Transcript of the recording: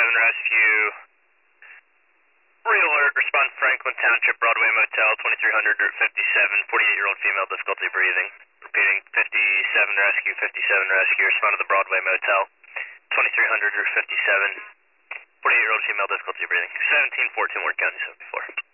Rescue. Real alert, response Franklin Township, Broadway Motel, 2300 Route 57, 48-year-old female, difficulty breathing. Repeating, 57 Rescue, 57 Rescue, respond to the Broadway Motel, 2300 Route 57, 48-year-old female, difficulty breathing. 1714 Ward County 74.